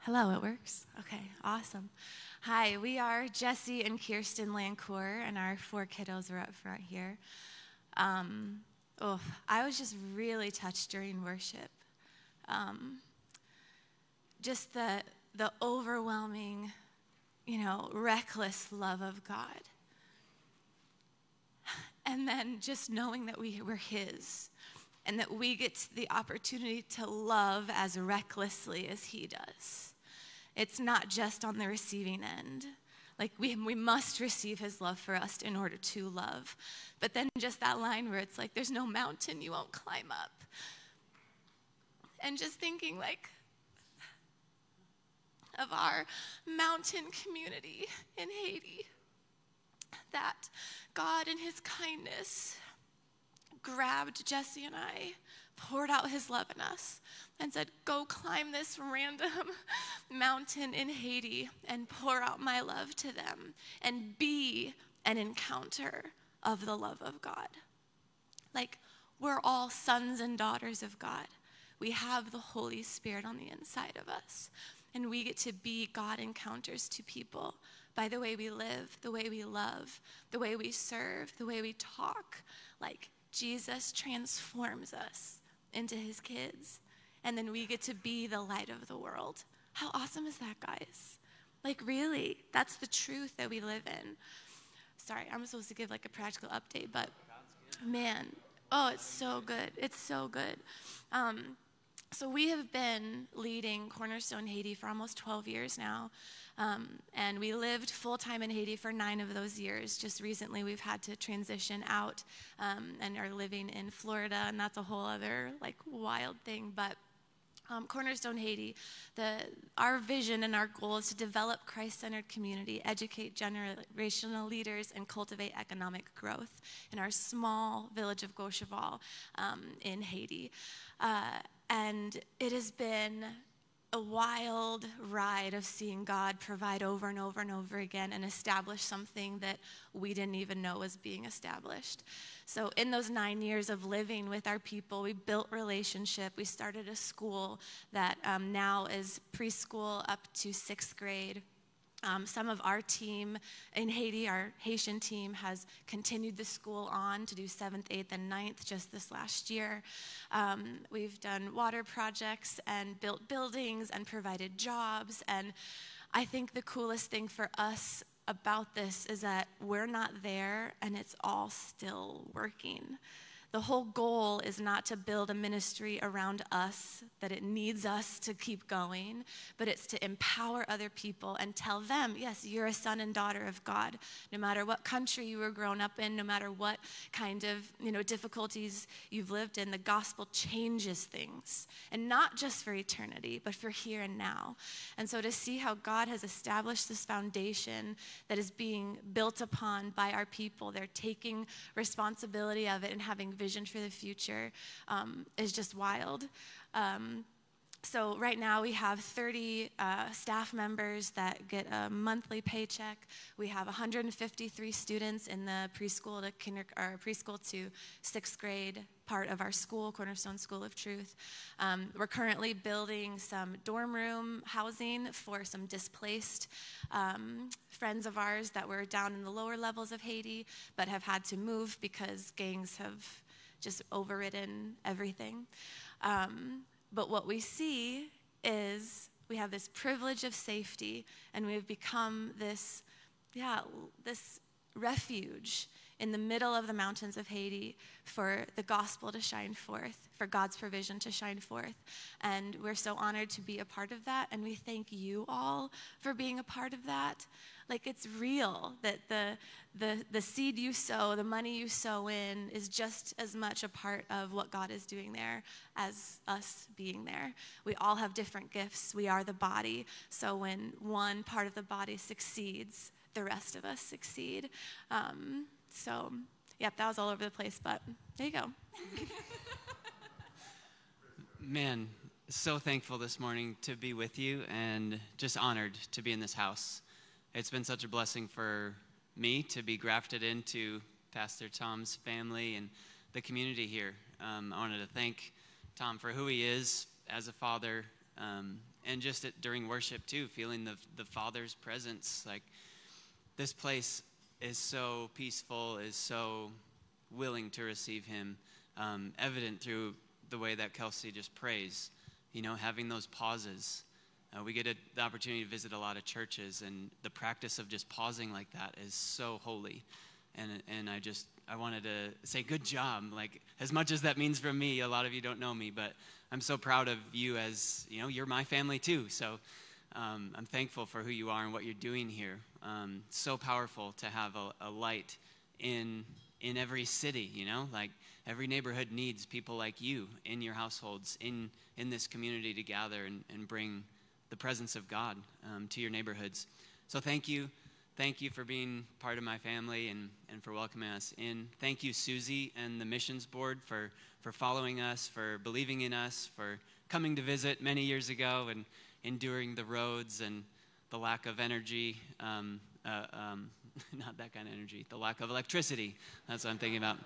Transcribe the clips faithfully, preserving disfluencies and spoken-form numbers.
Hello, it works? Okay, awesome. Hi, we are Jesse and Kirsten Lancour, and our four kiddos are up front here. Um, oh, I was just really touched during worship. Um, just the the overwhelming, you know, reckless love of God. And then just knowing that we were His, and that we get the opportunity to love as recklessly as He does. It's not just on the receiving end. Like we we must receive His love for us in order to love. But then just that line where it's like, there's no mountain you won't climb up. And just thinking like of our mountain community in Haiti, that God in His kindness grabbed Jesse and I, poured out His love in us, and said, go climb this random mountain in Haiti and pour out my love to them and be an encounter of the love of God. Like, we're all sons and daughters of God. We have the Holy Spirit on the inside of us, and we get to be God encounters to people by the way we live, the way we love, the way we serve, the way we talk. Like, Jesus transforms us into His kids, and then we get to be the light of the world. How awesome is that, guys? Like, really, that's the truth that we live in. Sorry, I'm supposed to give like a practical update, but man, oh, it's so good. It's so good. Um, so we have been leading Cornerstone Haiti for almost twelve years now. Um, and we lived full-time in Haiti for nine of those years. Just recently, we've had to transition out um, and are living in Florida, and that's a whole other like wild thing. But um, Cornerstone Haiti, the our vision and our goal is to develop Christ-centered community, educate generational leaders, and cultivate economic growth in our small village of Gaucheval um, in Haiti. Uh, and it has been a wild ride of seeing God provide over and over and over again and establish something that we didn't even know was being established. So in those nine years of living with our people, we built relationship. We started a school that um, now is preschool up to sixth grade. Um, some of our team in Haiti, our Haitian team, has continued the school on to do seventh, eighth, and ninth just this last year. Um, we've done water projects and built buildings and provided jobs. And I think the coolest thing for us about this is that we're not there and it's all still working. The whole goal is not to build a ministry around us, that it needs us to keep going, but it's to empower other people and tell them, yes, you're a son and daughter of God. No matter what country you were grown up in, no matter what kind of, you know, difficulties you've lived in, the gospel changes things. And not just for eternity, but for here and now. And so to see how God has established this foundation that is being built upon by our people, they're taking responsibility of it and having vision for the future um, is just wild. Um, so right now we have thirty uh, staff members that get a monthly paycheck. We have one hundred fifty-three students in the preschool to kinder, or preschool to sixth grade part of our school, Cornerstone School of Truth. Um, we're currently building some dorm room housing for some displaced um, friends of ours that were down in the lower levels of Haiti, but have had to move because gangs have just overridden everything. Um, but what we see is we have this privilege of safety, and we've become this, yeah, this refuge in the middle of the mountains of Haiti for the gospel to shine forth, for God's provision to shine forth. And we're so honored to be a part of that, and we thank you all for being a part of that. Like, it's real that the the the seed you sow, the money you sow in, is just as much a part of what God is doing there as us being there. We all have different gifts. We are the body. So when one part of the body succeeds, the rest of us succeed. Um, so, yep, that was all over the place, but there you go. Man, so thankful this morning to be with you and just honored to be in this house. It's been such a blessing for me to be grafted into Pastor Tom's family and the community here. Um, I wanted to thank Tom for who he is as a father, Um, and just at, during worship too, feeling the the Father's presence. Like, this place is so peaceful, is so willing to receive him, um, evident through the way that Kelsey just prays, you know, having those pauses. Uh, we get a, the opportunity to visit a lot of churches, and the practice of just pausing like that is so holy. And and I just, I wanted to say good job. Like, as much as that means for me, a lot of you don't know me, but I'm so proud of you as, you know, you're my family too. So um, I'm thankful for who you are and what you're doing here. Um, so powerful to have a, a light in in every city, you know, like every neighborhood needs people like you in your households, in in this community to gather and, and bring the presence of God um, to your neighborhoods. So thank you. Thank you for being part of my family and, and for welcoming us in. Thank you, Susie and the missions board, for, for following us, for believing in us, for coming to visit many years ago and enduring the roads and the lack of energy, um, uh, um, not that kind of energy, the lack of electricity. That's what I'm thinking about.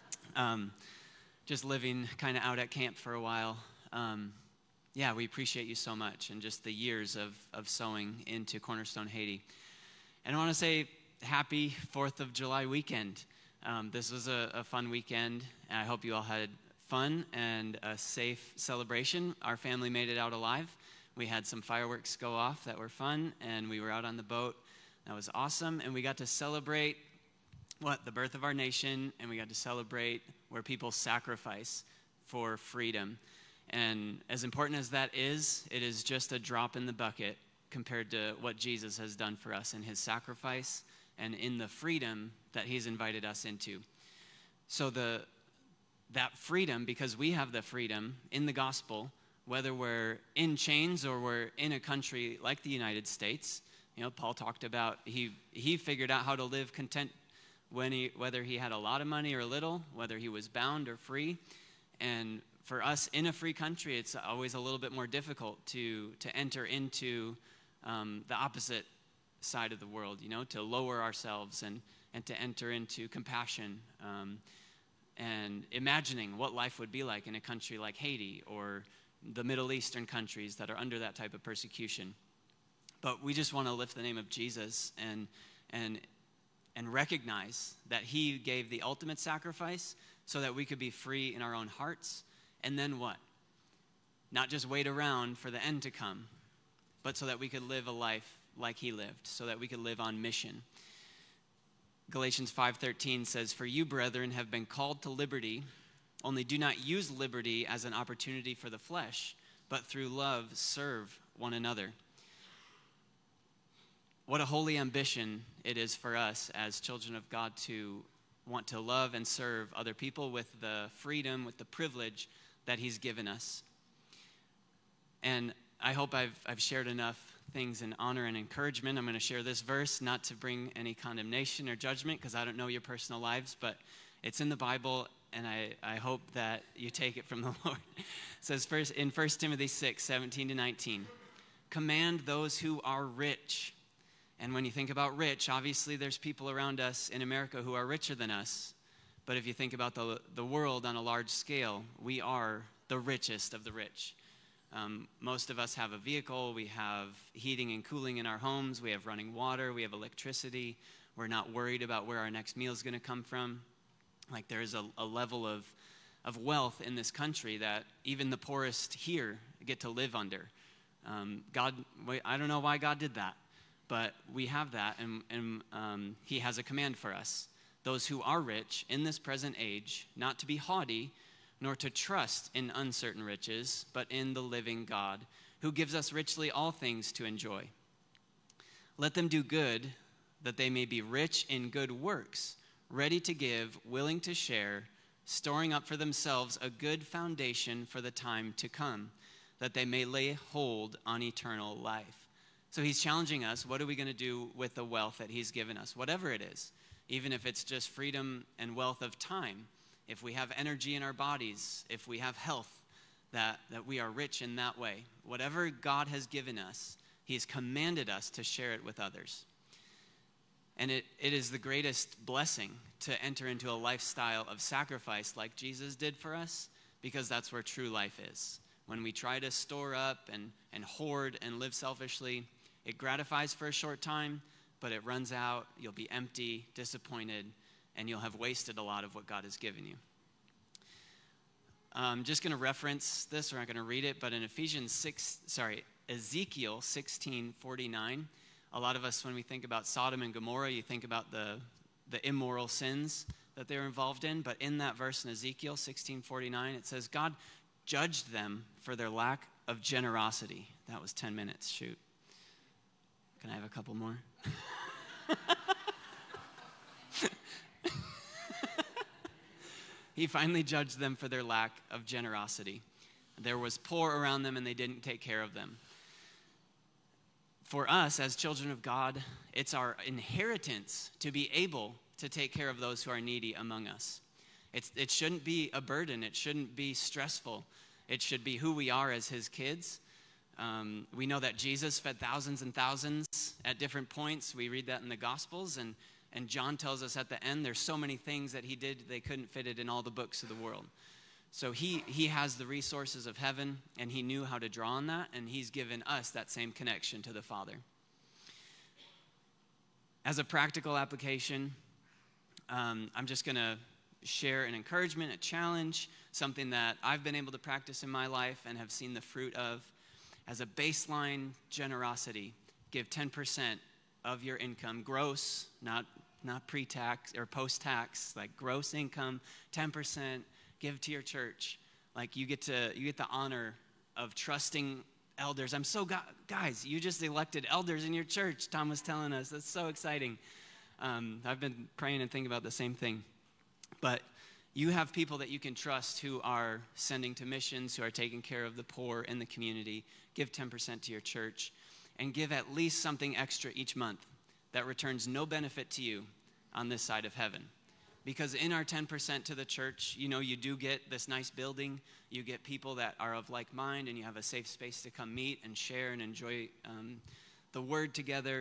Um, just living kind of out at camp for a while. Um, yeah, we appreciate you so much, and just the years of, of sowing into Cornerstone Haiti. And I want to say happy fourth of July weekend. Um, this was a, a fun weekend, and I hope you all had fun and a safe celebration. Our family made it out alive. We had some fireworks go off that were fun, and we were out on the boat. That was awesome, and we got to celebrate, what, the birth of our nation, and we got to celebrate where people sacrifice for freedom. And as important as that is, it is just a drop in the bucket compared to what Jesus has done for us in his sacrifice and in the freedom that he's invited us into. So the that freedom, because we have the freedom in the gospel, whether we're in chains or we're in a country like the United States. You know, Paul talked about he he figured out how to live content when he whether he had a lot of money or little, whether he was bound or free. And for us in a free country, it's always a little bit more difficult to to enter into um, the opposite side of the world, you know, to lower ourselves and, and to enter into compassion um, and imagining what life would be like in a country like Haiti or the Middle Eastern countries that are under that type of persecution. But we just want to lift the name of Jesus and and and recognize that he gave the ultimate sacrifice so that we could be free in our own hearts. And then what? Not just wait around for the end to come, but so that we could live a life like he lived, so that we could live on mission. Galatians five thirteen says, "For you, brethren, have been called to liberty, only do not use liberty as an opportunity for the flesh, but through love serve one another." What a holy ambition it is for us as children of God to want to love and serve other people with the freedom, with the privilege that he's given us. And I hope I've I've shared enough things in honor and encouragement. I'm going to share this verse, not to bring any condemnation or judgment, because I don't know your personal lives, but it's in the Bible, and I, I hope that you take it from the Lord. It says first in First Timothy six, seventeen to nineteen, "Command those who are rich." And when you think about rich, obviously there's people around us in America who are richer than us. But if you think about the the world on a large scale, we are the richest of the rich. Um, most of us have a vehicle, we have heating and cooling in our homes, we have running water, we have electricity. We're not worried about where our next meal is going to come from. Like, there is a, a level of, of wealth in this country that even the poorest here get to live under. Um, God, I don't know why God did that, but we have that, and, and um, he has a command for us. Those who are rich in this present age, not to be haughty, nor to trust in uncertain riches, but in the living God, who gives us richly all things to enjoy. Let them do good, that they may be rich in good works, ready to give, willing to share, storing up for themselves a good foundation for the time to come, that they may lay hold on eternal life. So he's challenging us. What are we going to do with the wealth that he's given us? Whatever it is, even if it's just freedom and wealth of time, if we have energy in our bodies, if we have health, that, that we are rich in that way. Whatever God has given us, he has commanded us to share it with others. And it, it is the greatest blessing to enter into a lifestyle of sacrifice like Jesus did for us, because that's where true life is. When we try to store up and, and hoard and live selfishly, it gratifies for a short time, but it runs out. You'll be empty, disappointed, and you'll have wasted a lot of what God has given you. I'm just going to reference this. We're not going to read it, but in Ephesians six, sorry, Ezekiel sixteen forty-nine, a lot of us, when we think about Sodom and Gomorrah, you think about the, the immoral sins that they were involved in. But in that verse in Ezekiel sixteen forty-nine, it says, God judged them for their lack of generosity. That was ten minutes. Shoot. Can I have a couple more? He finally judged them for their lack of generosity. There was poor around them, and they didn't take care of them. For us, as children of God, it's our inheritance to be able to take care of those who are needy among us. It's, it shouldn't be a burden. It shouldn't be stressful. It should be who we are as his kids. Um, we know that Jesus fed thousands and thousands at different points. We read that in the Gospels, and And John tells us at the end, there's so many things that he did, they couldn't fit it in all the books of the world. So he, he has the resources of heaven, and he knew how to draw on that, and he's given us that same connection to the Father. As a practical application, um, I'm just going to share an encouragement, a challenge, something that I've been able to practice in my life and have seen the fruit of. As a baseline generosity, give ten percent of your income, gross, not not pre-tax or post-tax, like gross income, ten percent, give to your church. Like you get to you get the honor of trusting elders. I'm so go- guys, you just elected elders in your church. Tom was telling us that's so exciting. Um, I've been praying and thinking about the same thing, but you have people that you can trust who are sending to missions, who are taking care of the poor in the community. Give ten percent to your church. And give at least something extra each month that returns no benefit to you on this side of heaven. Because in our ten percent to the church, you know, you do get this nice building. You get people that are of like mind, and you have a safe space to come meet and share and enjoy um, the word together.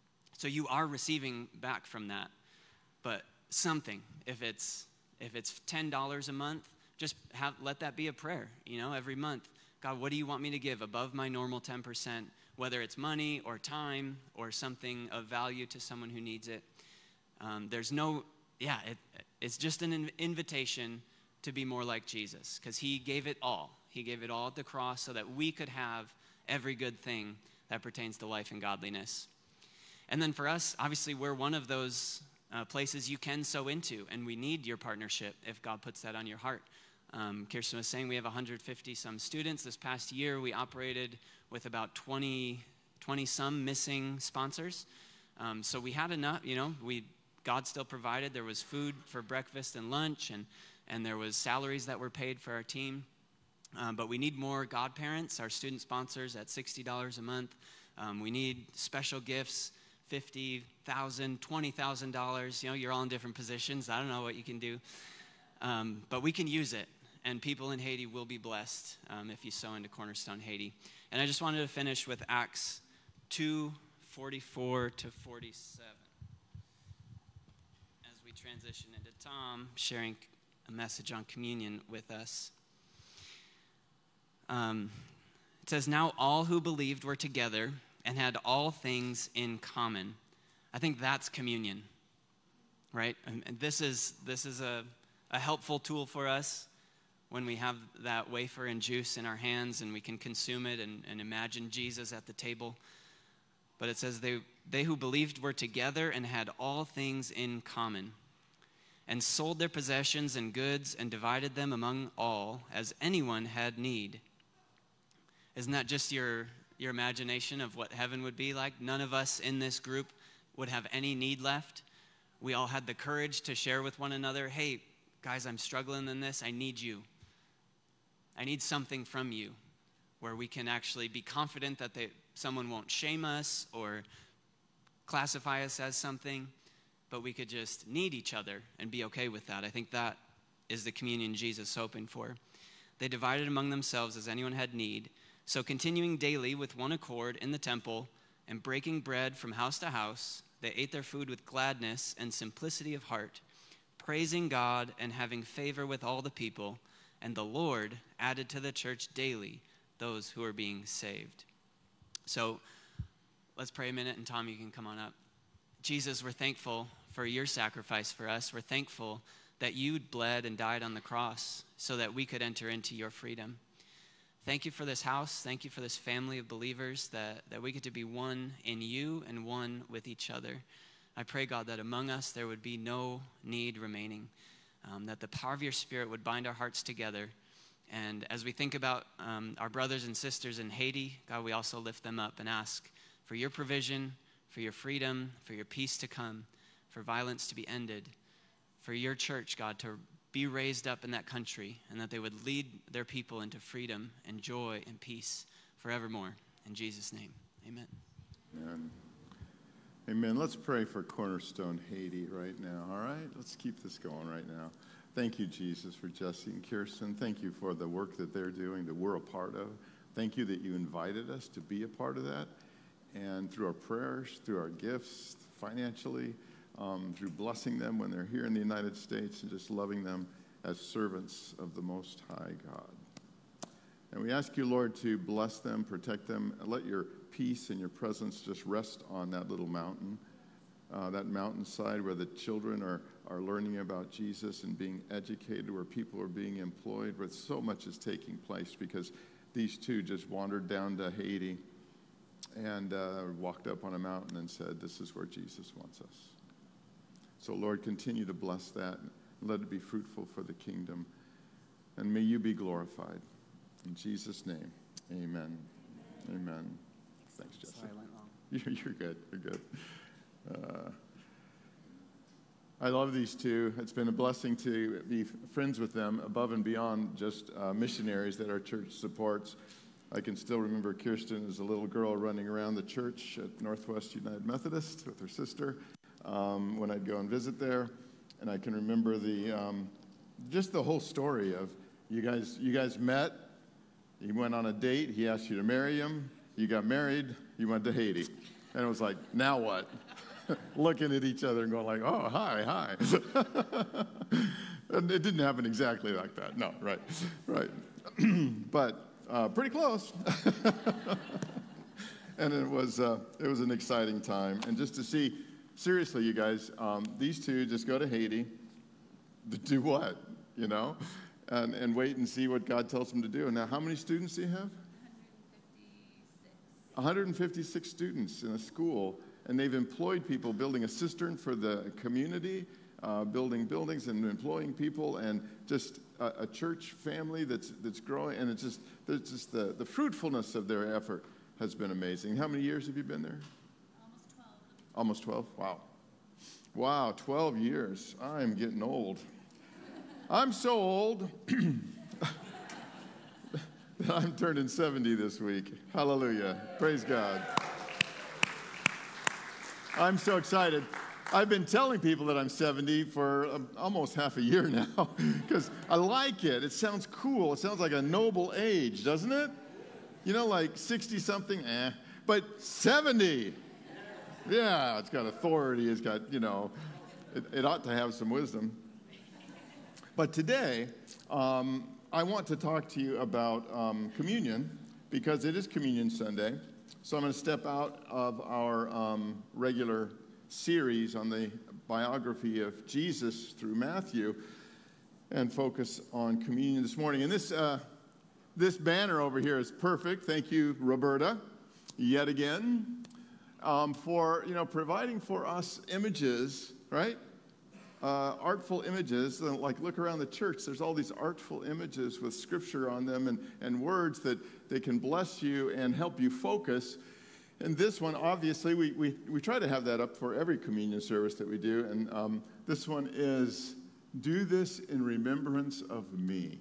So you are receiving back from that. But something, if it's if it's ten dollars a month, just have let that be a prayer, you know, every month. God, what do you want me to give above my normal ten percent? Whether it's money or time or something of value to someone who needs it. Um, there's no, yeah, it, it's just an in- invitation to be more like Jesus, because he gave it all. He gave it all at the cross so that we could have every good thing that pertains to life and godliness. And then for us, obviously, we're one of those uh, places you can sow into, and we need your partnership if God puts that on your heart. Um, Kirsten was saying we have one hundred fifty some students. This past year, we operated with about twenty, twenty some missing sponsors. Um, so we had enough, you know, we God still provided. There was food for breakfast and lunch, and, and there was salaries that were paid for our team. Um, but we need more godparents, our student sponsors at sixty dollars a month. Um, we need special gifts, fifty thousand dollars, twenty thousand dollars. You know, you're all in different positions. I don't know what you can do. Um, but we can use it. And people in Haiti will be blessed um, if you sow into Cornerstone Haiti. And I just wanted to finish with Acts two forty-four to forty-seven. As we transition into Tom sharing a message on communion with us. Um, it says, now all who believed were together and had all things in common. I think that's communion, right? And, and this is this is a, a helpful tool for us. When we have that wafer and juice in our hands and we can consume it and, and imagine Jesus at the table. But it says they, they who believed were together and had all things in common, and sold their possessions and goods and divided them among all as anyone had need. Isn't that just your, your imagination of what heaven would be like? None of us in this group would have any need left. We all had the courage to share with one another, hey, guys, I'm struggling in this. I need you. I need something from you where we can actually be confident that they, someone won't shame us or classify us as something, but we could just need each other and be okay with that. I think that is the communion Jesus is hoping for. They divided among themselves as anyone had need. So continuing daily with one accord in the temple and breaking bread from house to house, they ate their food with gladness and simplicity of heart, praising God and having favor with all the people. and the Lord added to the church daily those who are being saved. So let's pray a minute, and Tom, you can come on up. Jesus, we're thankful for your sacrifice for us. We're thankful that you bled and died on the cross so that we could enter into your freedom. Thank you for this house. Thank you for this family of believers, that, that we get to be one in you and one with each other. I pray, God, that among us there would be no need remaining, um, that the power of your Spirit would bind our hearts together. And as we think about um, our brothers and sisters in Haiti, God, we also lift them up and ask for your provision, for your freedom, for your peace to come, for violence to be ended, for your church, God, to be raised up in that country, and that they would lead their people into freedom and joy and peace forevermore. In Jesus' name, amen. Amen. Amen. Let's pray for Cornerstone Haiti right now, all right? Let's keep this going right now. Thank you, Jesus, for Jesse and Kirsten. Thank you for the work that they're doing, that we're a part of. Thank you that you invited us to be a part of that. And through our prayers, through our gifts, financially, um, through blessing them when they're here in the United States, and just loving them as servants of the Most High God. And we ask you, Lord, to bless them, protect them, and let your peace and your presence just rest on that little mountain, uh, that mountainside where the children are, are learning about Jesus and being educated, where people are being employed, where so much is taking place, because these two just wandered down to Haiti and uh, walked up on a mountain and said, this is where Jesus wants us. So, Lord, continue to bless that and let it be fruitful for the kingdom. And may you be glorified. In Jesus' name, amen. Amen. amen. Thanks, Jesse. Sorry, I went long. You're, you're good. You're good. Uh, I love these two. It's been a blessing to be friends with them above and beyond just uh, missionaries that our church supports. I can still remember Kirsten as a little girl running around the church at Northwest United Methodist with her sister um, when I'd go and visit there. And I can remember the um, just the whole story of you guys. You guys met. You went on a date. He asked you to marry him. You got married. You went to Haiti. And it was like, now what? Looking at each other and going like, oh, hi, hi. And it didn't happen exactly like that. No, right, right. But uh, pretty close. And it was uh, it was an exciting time. And just to see, seriously, you guys, um, these two just go to Haiti to do what, you know? And, and wait and see what God tells them to do. And now, how many students do you have? one hundred fifty-six students in a school, and they've employed people building a cistern for the community, uh, building buildings and employing people, and just a, a church family that's that's growing. And it's just, there's just the, the fruitfulness of their effort has been amazing. How many years have you been there? Almost twelve. Almost twelve? Wow. Wow, twelve years. I'm getting old. I'm so old that I'm turning seventy this week. Hallelujah. Praise God. I'm so excited. I've been telling people that I'm seventy for um, almost half a year now because I like it. It sounds cool. It sounds like a noble age, doesn't it? You know, like sixty-something, eh. But seventy, yeah, it's got authority. It's got, you know, it, it ought to have some wisdom. But today, um, I want to talk to you about um, communion because it is Communion Sunday. So I'm going to step out of our um, regular series on the biography of Jesus through Matthew and focus on communion this morning. And this uh, this banner over here is perfect. Thank you, Roberta, yet again, um, for you know providing for us images, right? Uh, artful images. Like, look around the church. There's all these artful images with scripture on them and, and words that they can bless you and help you focus. And this one, obviously, we, we, we try to have that up for every communion service that we do. And um, this one is, do this in remembrance of me.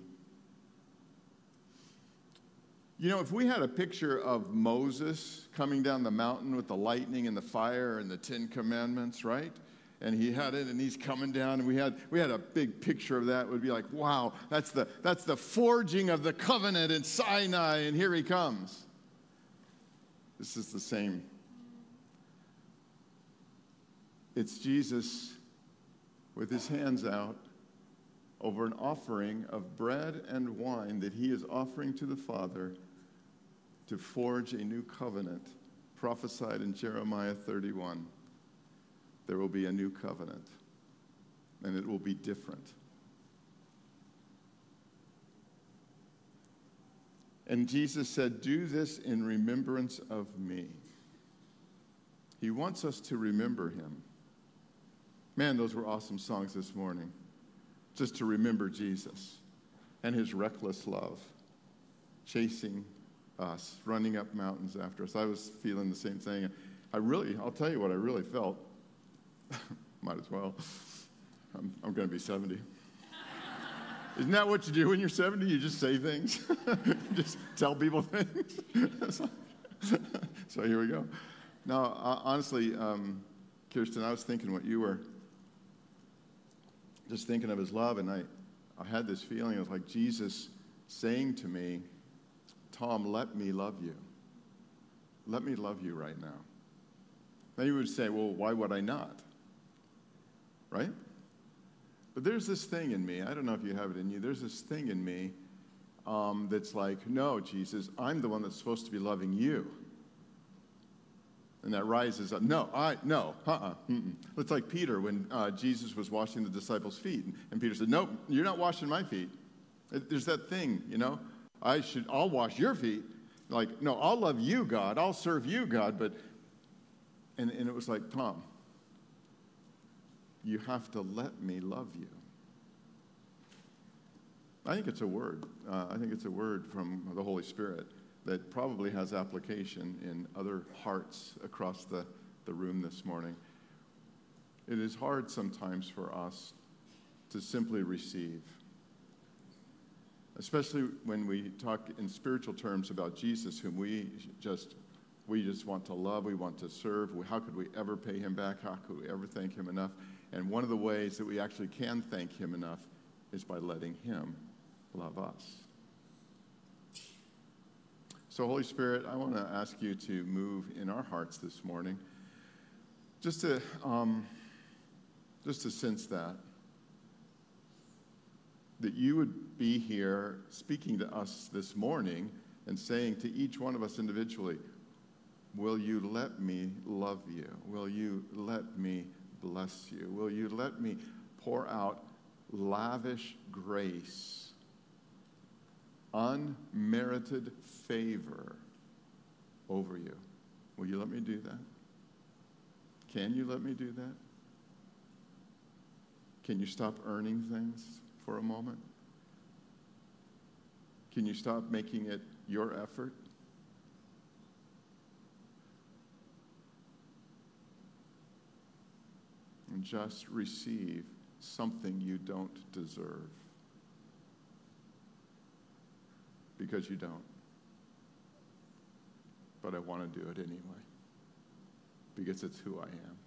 You know, if we had a picture of Moses coming down the mountain with the lightning and the fire and the Ten Commandments, right? And he had it, and he's coming down, and we had we had a big picture of that. It would be like, wow, that's the that's the forging of the covenant in Sinai, and here he comes. This is the same. It's Jesus with his hands out, over an offering of bread and wine that he is offering to the Father to forge a new covenant, prophesied in Jeremiah thirty-one. There will be a new covenant, and it will be different. And Jesus said, "Do this in remembrance of me." He wants us to remember him. Man, those were awesome songs this morning. Just to remember Jesus and his reckless love, chasing us, running up mountains after us. I was feeling the same thing. I really, I'll tell you what I really felt. Might as well. I'm, I'm going to be seventy. Isn't that what you do when you're seventy? You just say things. Just tell people things. So here we go. No, uh, honestly, um, Kirsten, I was thinking what you were. Just thinking of his love, and I, I had this feeling. It was like Jesus saying to me, "Tom, let me love you. Let me love you right now." Now you would say, "Well, why would I not?" Right? But there's this thing in me. I don't know if you have it in you. There's this thing in me um, that's like, "No, Jesus, I'm the one that's supposed to be loving you." And that rises up. No, I, no, uh-uh. Mm-mm. It's like Peter when uh, Jesus was washing the disciples' feet. And, and Peter said, "No, you're not washing my feet." It, there's that thing, you know. I should, I'll wash your feet. Like, no, I'll love you, God. I'll serve you, God. But, and, and it was like, "Tom, you have to let me love you." I think it's a word. Uh, I think it's a word from the Holy Spirit that probably has application in other hearts across the, the room this morning. It is hard sometimes for us to simply receive, especially when we talk in spiritual terms about Jesus, whom we just we just want to love, we want to serve. How could we ever pay him back? How could we ever thank him enough? And one of the ways that we actually can thank him enough is by letting him love us. So, Holy Spirit, I want to ask you to move in our hearts this morning, just to um, just to sense that, that you would be here speaking to us this morning and saying to each one of us individually, "Will you let me love you? Will you let me bless you? Will you let me pour out lavish grace, unmerited favor over you? Will you let me do that? Can you let me do that? Can you stop earning things for a moment? Can you stop making it your effort? And just receive something you don't deserve. Because you don't. But I want to do it anyway. Because it's who I am.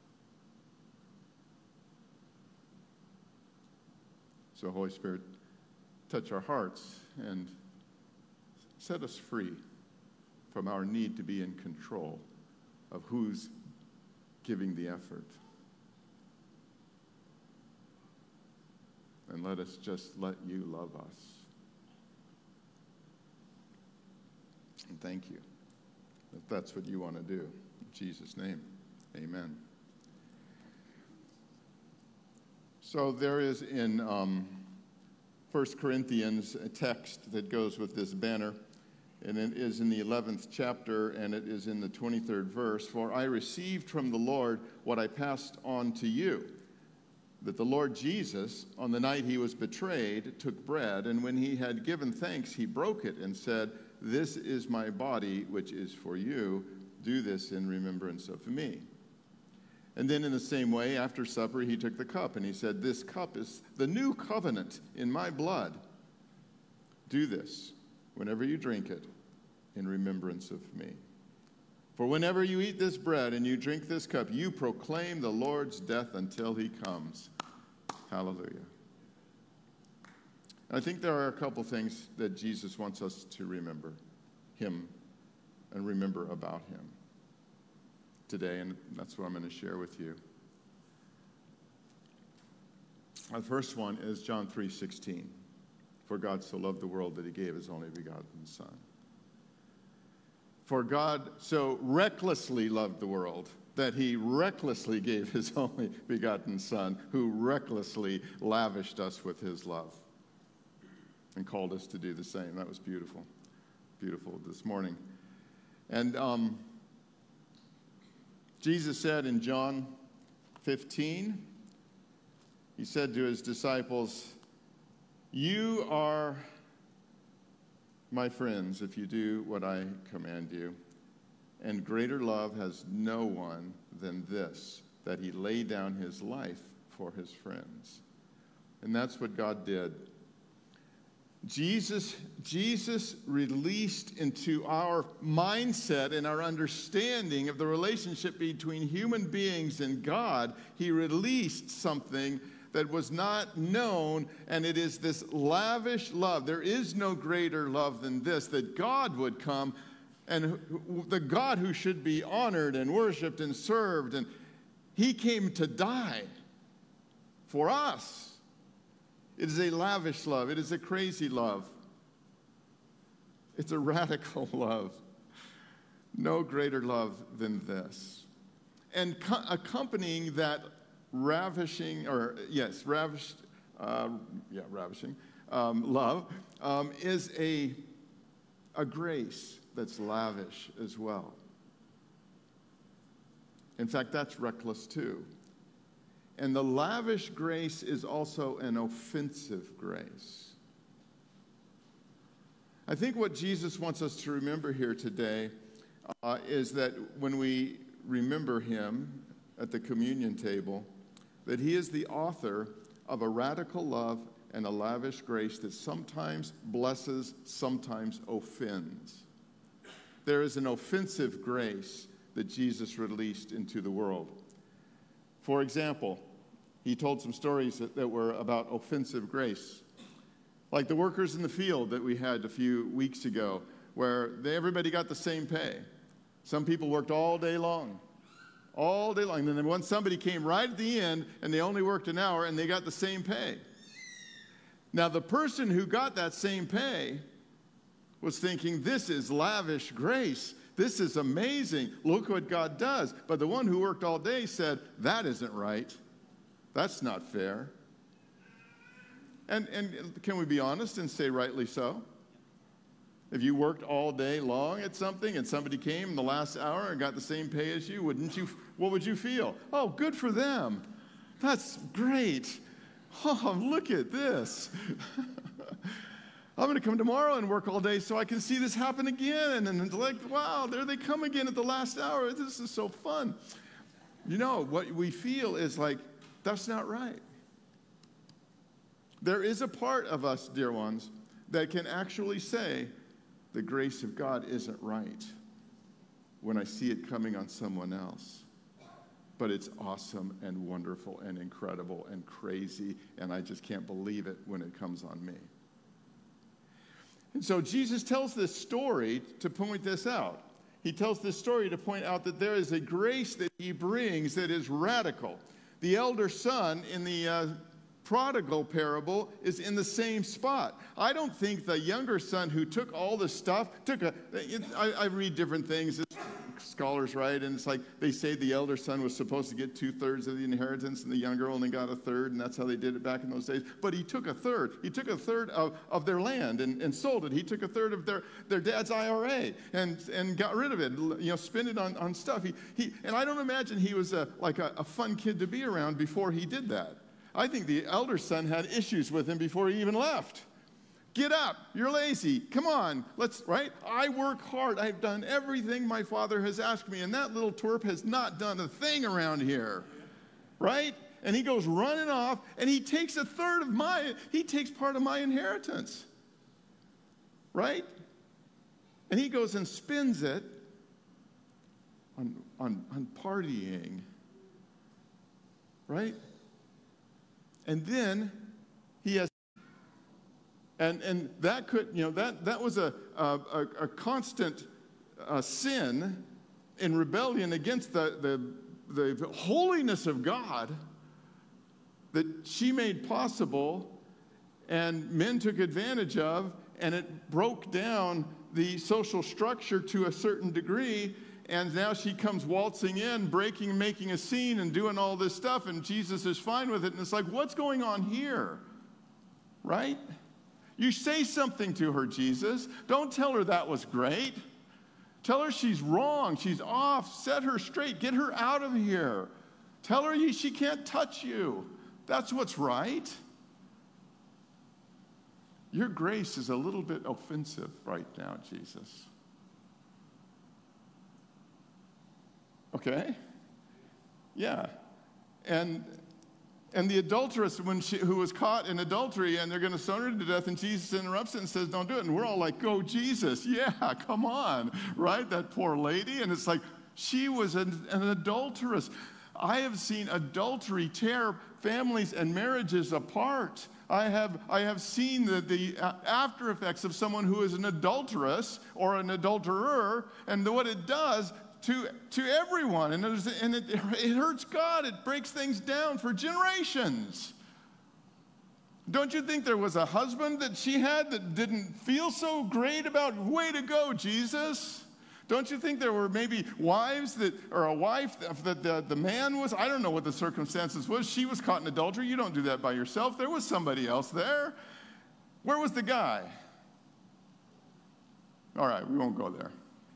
So, Holy Spirit, touch our hearts and set us free from our need to be in control of who's giving the effort. And let us just let you love us. And thank you. If that's what you want to do. In Jesus' name, amen. So there is in um, First Corinthians a text that goes with this banner, and it is in the eleventh chapter, and it is in the twenty-third verse. "For I received from the Lord what I passed on to you, that the Lord Jesus, on the night he was betrayed, took bread, and when he had given thanks, he broke it and said, 'This is my body, which is for you. Do this in remembrance of me.' And then in the same way, after supper, he took the cup, and he said, 'This cup is the new covenant in my blood. Do this whenever you drink it in remembrance of me. For whenever you eat this bread and you drink this cup, you proclaim the Lord's death until he comes.'" Hallelujah. I think there are a couple things that Jesus wants us to remember him and remember about him today, and that's what I'm going to share with you. The first one is John three sixteen. For God so loved the world that he gave his only begotten Son. For God so recklessly loved the world that he recklessly gave his only begotten Son, who recklessly lavished us with his love and called us to do the same. That was beautiful, beautiful this morning. And um, Jesus said in John fifteen, he said to his disciples, "You are my friends if you do what I command you. And greater love has no one than this, that he lay down his life for his friends." And that's what God did. Jesus, Jesus released into our mindset and our understanding of the relationship between human beings and God, he released something that was not known, and it is this lavish love. There is no greater love than this, that God would come, and the God who should be honored and worshiped and served, and he came to die for us. It is a lavish love. It is a crazy love. It's a radical love. No greater love than this. And co- accompanying that ravishing, or yes, ravished, uh, yeah, ravishing um, love um, is a, a grace that's lavish as well. In fact, that's reckless too. And the lavish grace is also an offensive grace. I think what Jesus wants us to remember here today uh, is that when we remember him at the communion table, that he is the author of a radical love and a lavish grace that sometimes blesses, sometimes offends. There is an offensive grace that Jesus released into the world. For example, he told some stories that, that were about offensive grace. Like the workers in the field that we had a few weeks ago, where they, everybody got the same pay. Some people worked all day long. All day long. And then once somebody came right at the end, and they only worked an hour, and they got the same pay. Now, the person who got that same pay was thinking, this is lavish grace. This is amazing. Look what God does. But the one who worked all day said, that isn't right. That's not fair. And, and can we be honest and say rightly so? If you worked all day long at something and somebody came in the last hour and got the same pay as you, wouldn't you, what would you feel? Oh, good for them. That's great. Oh, look at this. I'm going to come tomorrow and work all day so I can see this happen again. And it's like, wow, there they come again at the last hour. This is so fun. You know, what we feel is like, that's not right. There is a part of us, dear ones, that can actually say, the grace of God isn't right when I see it coming on someone else. But it's awesome and wonderful and incredible and crazy, and I just can't believe it when it comes on me. And so Jesus tells this story to point this out. He tells this story to point out that there is a grace that he brings that is radical. The elder son in the uh, prodigal parable is in the same spot. I don't think the younger son who took all the stuff, took a, I, I read different things, scholars write, and it's like they say the elder son was supposed to get two-thirds of the inheritance and the younger only got a third, and that's how they did it back in those days. But he took a third. He took a third of, of their land and, and sold it. He took a third of their, their dad's I R A and, and got rid of it, you know, spent it on, on stuff. He, he, and I don't imagine he was a, like a, a fun kid to be around before he did that. I think the elder son had issues with him before he even left. Get up. You're lazy. Come on. Let's, right? I work hard. I've done everything my father has asked me, and that little twerp has not done a thing around here. Right? And he goes running off, and he takes a third of my, he takes part of my inheritance. Right? And he goes and spends it on, on, on partying. Right? And then he has, and and that could, you know, that that was a a, a constant uh, sin in rebellion against the, the the holiness of God. that she made possible and men took advantage of, and it broke down the social structure to a certain degree, and now she comes waltzing in, breaking, making a scene, and doing all this stuff, and Jesus is fine with it, and it's like, what's going on here? Right? You say something to her, Jesus. Don't tell her that was great. Tell her she's wrong, she's off, set her straight, get her out of here. Tell her she can't touch you. That's what's right. Your grace is a little bit offensive right now, Jesus. Okay? Yeah. And and the adulteress, when she, who was caught in adultery, and they're going to stone her to death, and Jesus interrupts it and says, don't do it. And we're all like, go, Jesus. Yeah, come on. Right? That poor lady. And it's like, she was an, an adulteress. I have seen adultery tear families and marriages apart. I have, I have seen the, the after effects of someone who is an adulteress or an adulterer, and what it does to, to everyone. And, and it, it hurts God. It breaks things down for generations. Don't you think there was a husband that she had that didn't feel so great about, way to go, Jesus? Don't you think there were maybe wives that, or a wife that the, the man was, I don't know what the circumstances was. She was caught in adultery. You don't do that by yourself. There was somebody else there. Where was the guy? All right, we won't go there.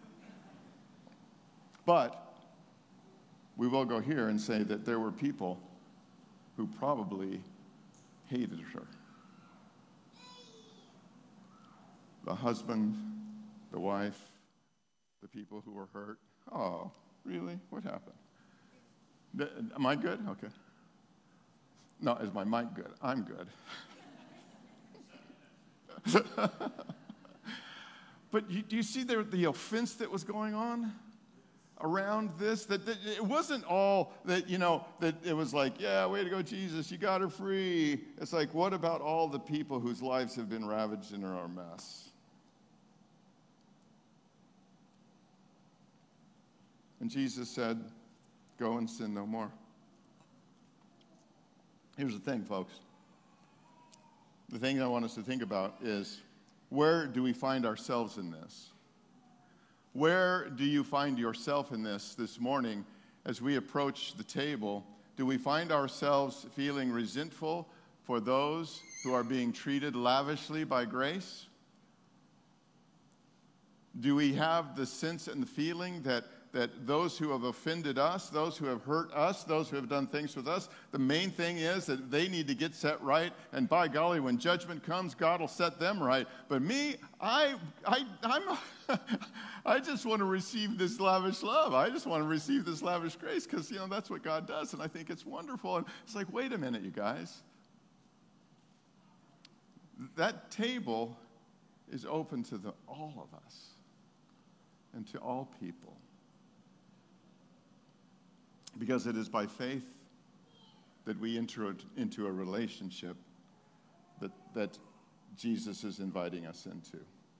But we will go here and say that there were people who probably hated her. The husband, the wife, the people who were hurt. Oh, really? What happened? The, am I good? Okay. No, is my mic good? I'm good. But you, do you see there the offense that was going on around this? That, that it wasn't all that, you know, that it was like, yeah, way to go, Jesus, you got her free. It's like, what about all the people whose lives have been ravaged and are a mess? And Jesus said, go and sin no more. Here's the thing, folks. The thing I want us to think about is, where do we find ourselves in this? Where do you find yourself in this this morning as we approach the table? Do we find ourselves feeling resentful for those who are being treated lavishly by grace? Do we have the sense and the feeling that that those who have offended us, those who have hurt us, those who have done things with us, the main thing is that they need to get set right, and by golly, when judgment comes, God will set them right. But me, I, I, I'm, I just want to receive this lavish love. I just want to receive this lavish grace because, you know, that's what God does, and I think it's wonderful. And it's like, wait a minute, you guys. That table is open to the, all of us and to all people. Because it is by faith that we enter into a relationship that, that Jesus is inviting us into.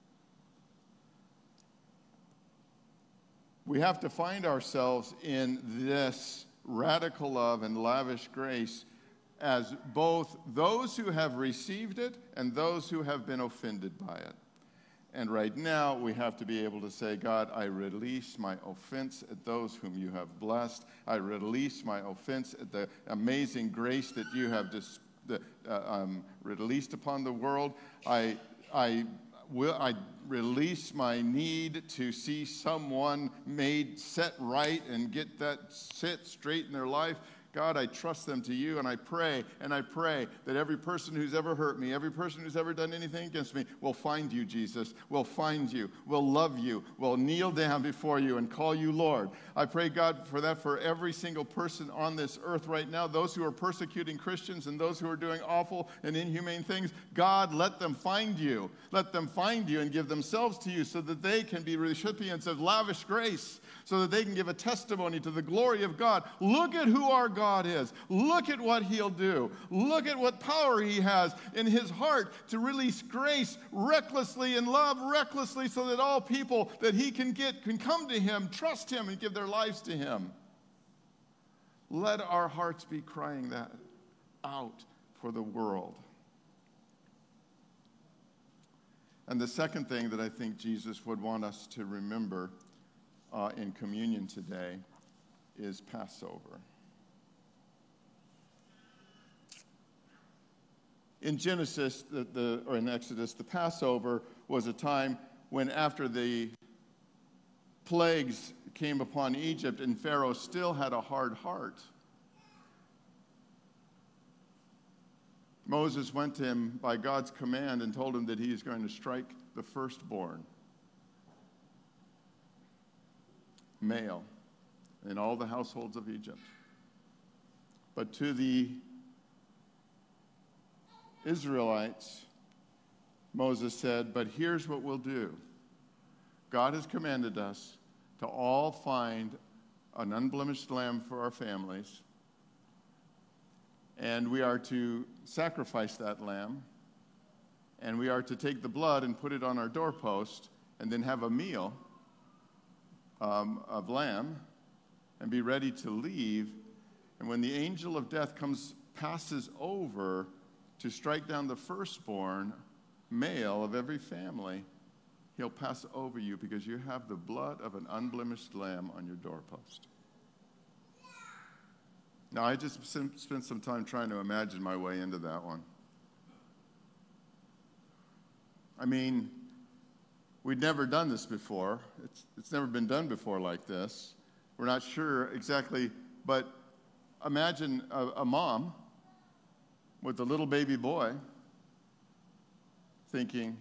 We have to find ourselves in this radical love and lavish grace as both those who have received it and those who have been offended by it. And right now, we have to be able to say, God, I release my offense at those whom you have blessed. I release my offense at the amazing grace that you have dis- the, uh, um, released upon the world. I, I, will, I release my need to see someone made set right and get that set straight in their life. God, I trust them to you, and I pray, and I pray that every person who's ever hurt me, every person who's ever done anything against me will find you, Jesus, will find you, will love you, will kneel down before you and call you Lord. I pray, God, for that for every single person on this earth right now, those who are persecuting Christians and those who are doing awful and inhumane things. God, let them find you. Let them find you and give themselves to you so that they can be recipients of lavish grace, so that they can give a testimony to the glory of God. Look at who our God is. Look at what he'll do. Look at what power he has in his heart to release grace recklessly and love recklessly so that all people that he can get can come to him, trust him, and give their lives to him. Let our hearts be crying that out for the world. And the second thing that I think Jesus would want us to remember uh, in communion today is Passover. In Genesis, the, the, or in Exodus, the Passover was a time when after the plagues came upon Egypt and Pharaoh still had a hard heart, Moses went to him by God's command and told him that he is going to strike the firstborn, male, in all the households of Egypt. But to the Israelites, Moses said, but here's what we'll do. God has commanded us to all find an unblemished lamb for our families, and we are to sacrifice that lamb, and we are to take the blood and put it on our doorpost, and then have a meal um, of lamb, and be ready to leave. And when the angel of death comes, passes over to strike down the firstborn male of every family, he'll pass over you because you have the blood of an unblemished lamb on your doorpost. Now, I just spent some time trying to imagine my way into that one. I mean, we'd never done this before. It's, it's never been done before like this. We're not sure exactly, but imagine a, a mom with a little baby boy thinking,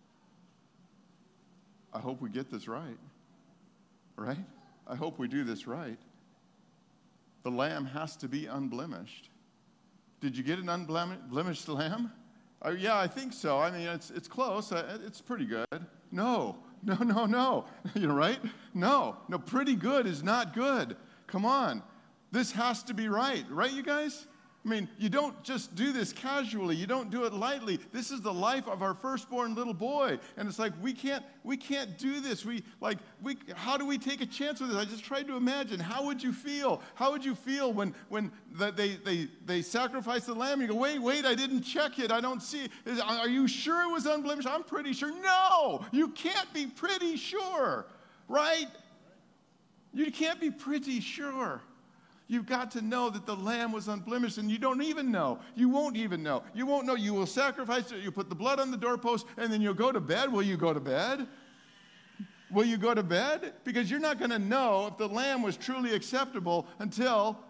I hope we get this right, right? I hope we do this right. The lamb has to be unblemished. Did you get an unblemished lamb? Oh, yeah, I think so. I mean, it's it's close. It's pretty good. No, no, no, no. You're right? No, no, pretty good is not good. Come on. This has to be right. Right, you guys? I mean, you don't just do this casually. You don't do it lightly. This is the life of our firstborn little boy. And it's like, we can't, we can't do this. We, like, we, how do we take a chance with this? I just tried to imagine, how would you feel? How would you feel when, when the, they, they, they sacrifice the lamb? You go, wait, wait, I didn't check it. I don't see it. Is, are you sure it was unblemished? I'm pretty sure. No, you can't be pretty sure, right? You can't be pretty sure. You've got to know that the lamb was unblemished, and you don't even know. You won't even know. You won't know. You will sacrifice it. You put the blood on the doorpost, and then you'll go to bed. Will you go to bed? Will you go to bed? Because you're not going to know if the lamb was truly acceptable until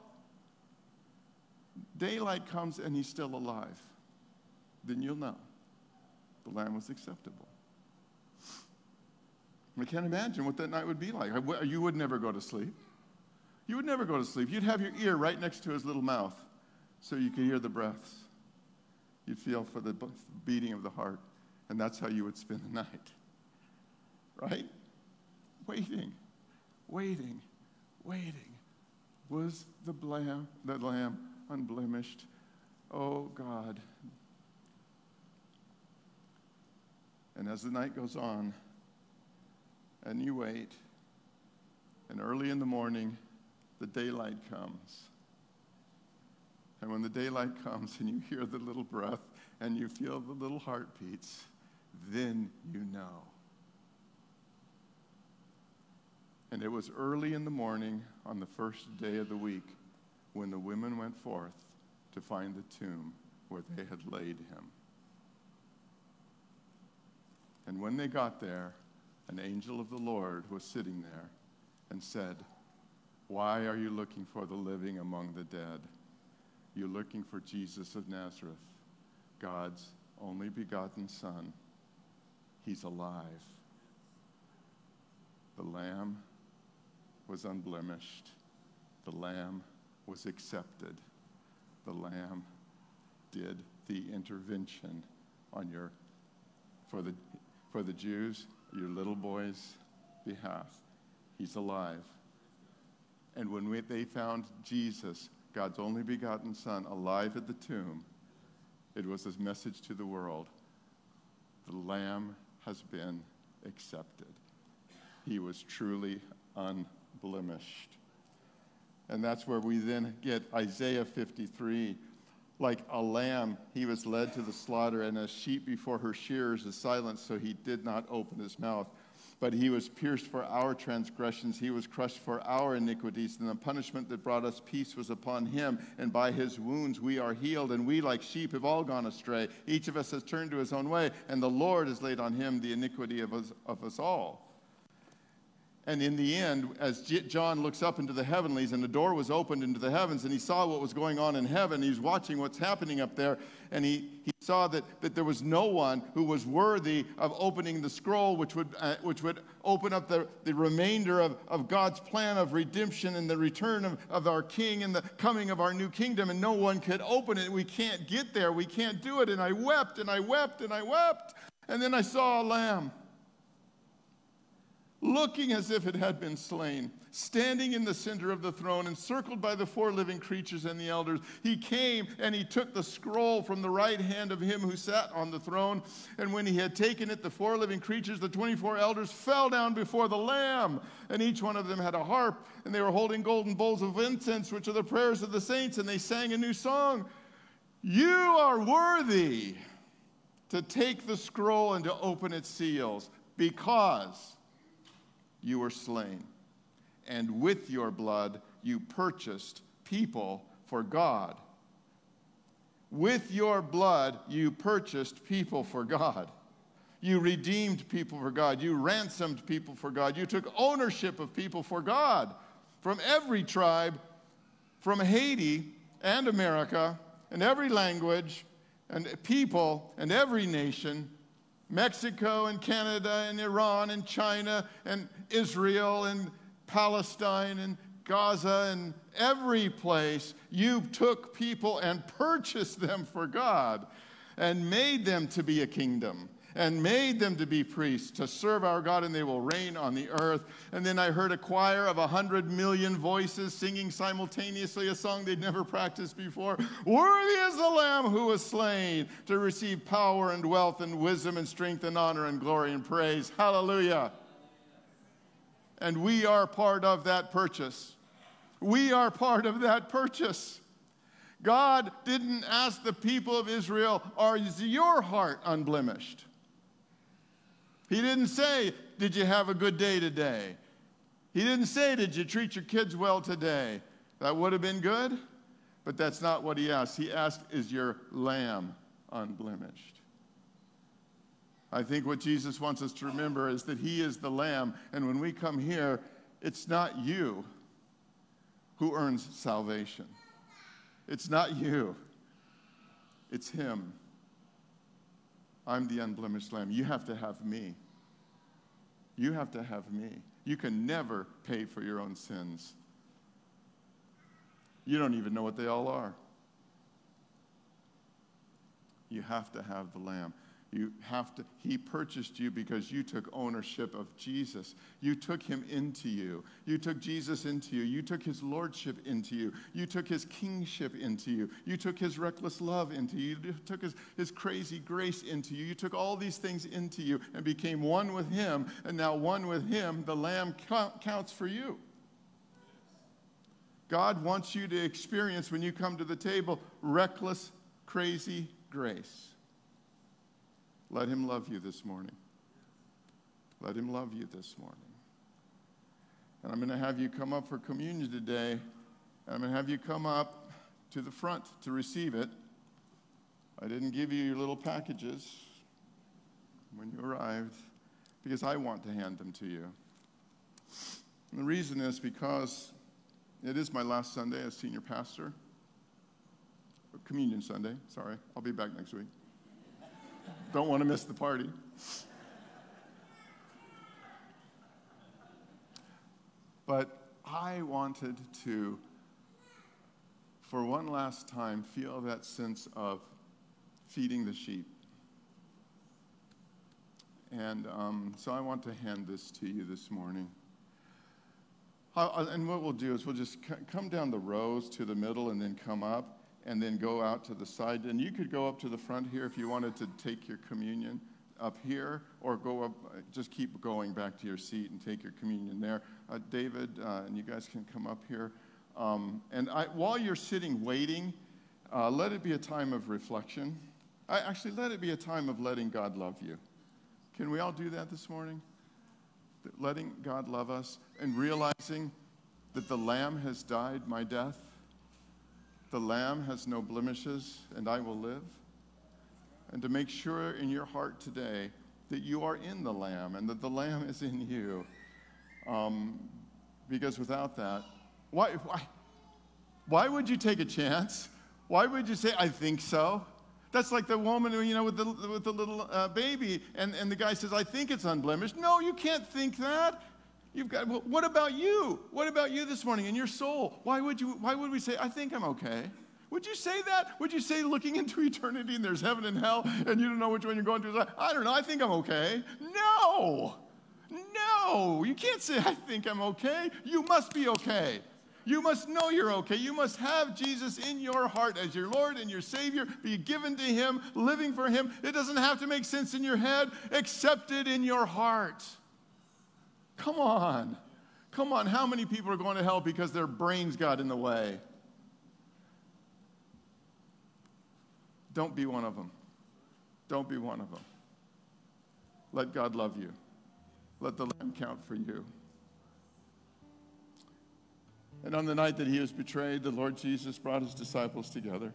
daylight comes and he's still alive. Then you'll know the lamb was acceptable. I can't imagine what that night would be like. You would never go to sleep. You would never go to sleep. You'd have your ear right next to his little mouth so you could hear the breaths. You'd feel for the beating of the heart, and that's how you would spend the night. Right? Waiting, waiting, waiting. Was the lamb, the lamb unblemished? Oh, God. And as the night goes on, and you wait, and early in the morning, the daylight comes. And when the daylight comes and you hear the little breath and you feel the little heartbeats, then you know. And it was early in the morning on the first day of the week when the women went forth to find the tomb where they had laid him. And when they got there, an angel of the Lord was sitting there and said, why are you looking for the living among the dead? You're looking for Jesus of Nazareth, God's only begotten Son. He's alive. The Lamb was unblemished. The Lamb was accepted. The Lamb did the intervention on your, for the, for the Jews, your little boy's behalf. He's alive. And when we, they found Jesus, God's only begotten Son, alive at the tomb, it was his message to the world. The Lamb has been accepted. He was truly unblemished. And that's where we then get Isaiah fifty-three. Like a lamb, he was led to the slaughter, and a sheep before her shearers is silent, so he did not open his mouth. But he was pierced for our transgressions. He was crushed for our iniquities. And the punishment that brought us peace was upon him. And by his wounds we are healed. And we like sheep have all gone astray. Each of us has turned to his own way. And the Lord has laid on him the iniquity of us, of us all. And in the end, as John looks up into the heavenlies, and the door was opened into the heavens, and he saw what was going on in heaven. He's watching what's happening up there, and he, he saw that, that there was no one who was worthy of opening the scroll, which would, uh, which would open up the, the remainder of, of God's plan of redemption and the return of, of our King and the coming of our new kingdom, and no one could open it. We can't get there. We can't do it. And I wept, and I wept, and I wept. And then I saw a lamb, looking as if it had been slain, standing in the center of the throne, encircled by the four living creatures and the elders. He came and he took the scroll from the right hand of him who sat on the throne. And when he had taken it, the four living creatures, the twenty-four elders, fell down before the Lamb. And each one of them had a harp, and they were holding golden bowls of incense, which are the prayers of the saints. And they sang a new song. You are worthy to take the scroll and to open its seals, because you were slain, and with your blood you purchased people for God. With your blood you purchased people for God. You redeemed people for God. You ransomed people for God. You took ownership of people for God from every tribe, from Haiti and America, and every language and people and every nation, Mexico and Canada and Iran and China and Israel and Palestine and Gaza and every place. You took people and purchased them for God and made them to be a kingdom and made them to be priests to serve our God, and they will reign on the earth. And then I heard a choir of a hundred million voices singing simultaneously a song they'd never practiced before. Worthy is the Lamb who was slain to receive power and wealth and wisdom and strength and honor and glory and praise. Hallelujah. And we are part of that purchase. We are part of that purchase. God didn't ask the people of Israel, is your heart unblemished? He didn't say, did you have a good day today? He didn't say, did you treat your kids well today? That would have been good, but that's not what he asked. He asked, is your lamb unblemished? I think what Jesus wants us to remember is that he is the lamb, and when we come here, it's not you who earns salvation. It's not you. It's him. I'm the unblemished lamb. You have to have me. You have to have me. You can never pay for your own sins. You don't even know what they all are. You have to have the lamb. You have to, he purchased you because you took ownership of Jesus. You took him into you. You took Jesus into you. You took his lordship into you. You took his kingship into you. You took his reckless love into you. You took his, his crazy grace into you. You took all these things into you and became one with him. And now one with him, the Lamb count, counts for you. God wants you to experience, when you come to the table, reckless, crazy grace. Let him love you this morning. Let him love you this morning. And I'm going to have you come up for communion today. And I'm going to have you come up to the front to receive it. I didn't give you your little packages when you arrived because I want to hand them to you. And the reason is because it is my last Sunday as senior pastor. Communion Sunday, sorry. I'll be back next week. Don't want to miss the party. But I wanted to, for one last time, feel that sense of feeding the sheep. And um, so I want to hand this to you this morning. I'll, and what we'll do is we'll just c- come down the rows to the middle and then come up. And then go out to the side. And you could go up to the front here if you wanted to take your communion up here, or go up, just keep going back to your seat and take your communion there. Uh, David, uh, and you guys can come up here. Um, and I, while you're sitting waiting, Uh, let it be a time of reflection. I, actually, let it be a time of letting God love you. Can we all do that this morning? That letting God love us and realizing that the Lamb has died my death. The Lamb has no blemishes, and I will live. And to make sure in your heart today that you are in the Lamb and that the Lamb is in you. Um, because without that, why, why, why would you take a chance? Why would you say, I think so? That's like the woman, you know, with the, with the little uh, baby, and, and the guy says, I think it's unblemished. No, you can't think that. You've got, well, what about you? What about you this morning in your soul? Why would you, why would we say, I think I'm okay? Would you say that? Would you say looking into eternity and there's heaven and hell and you don't know which one you're going to? I don't know, I think I'm okay. No, no, you can't say I think I'm okay. You must be okay. You must know you're okay. You must have Jesus in your heart as your Lord and your Savior, be given to Him, living for Him. It doesn't have to make sense in your head, accept it in your heart. Come on. Come on. How many people are going to hell because their brains got in the way? Don't be one of them. Don't be one of them. Let God love you. Let the Lamb count for you. And on the night that He was betrayed, the Lord Jesus brought His disciples together.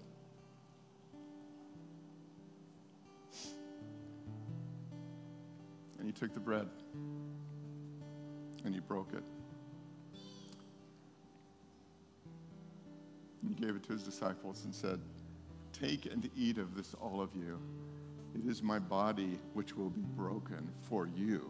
And He took the bread. And He broke it. And He gave it to His disciples and said, take and eat of this, all of you. It is my body which will be broken for you.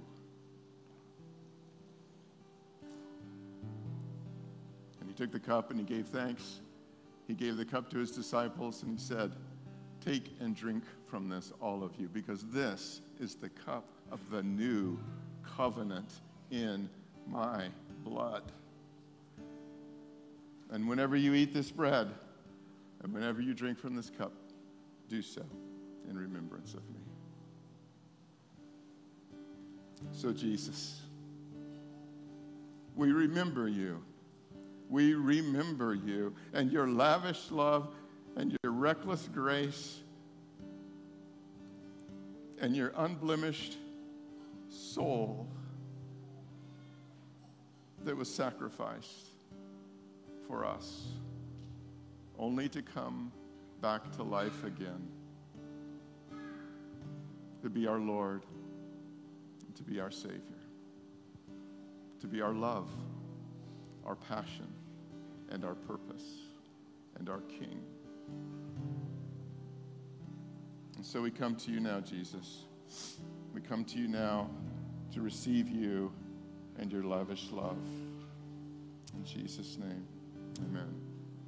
And He took the cup and He gave thanks. He gave the cup to His disciples and He said, take and drink from this, all of you, because this is the cup of the new covenant in my blood. And whenever you eat this bread, and whenever you drink from this cup, do so in remembrance of me. So Jesus, we remember you. We remember you and your lavish love and your reckless grace and your unblemished soul that was sacrificed for us, only to come back to life again, to be our Lord, to be our Savior, to be our love, our passion, and our purpose, and our King. And so we come to you now, Jesus. We come to you now to receive you and your lavish love. In Jesus' name, amen.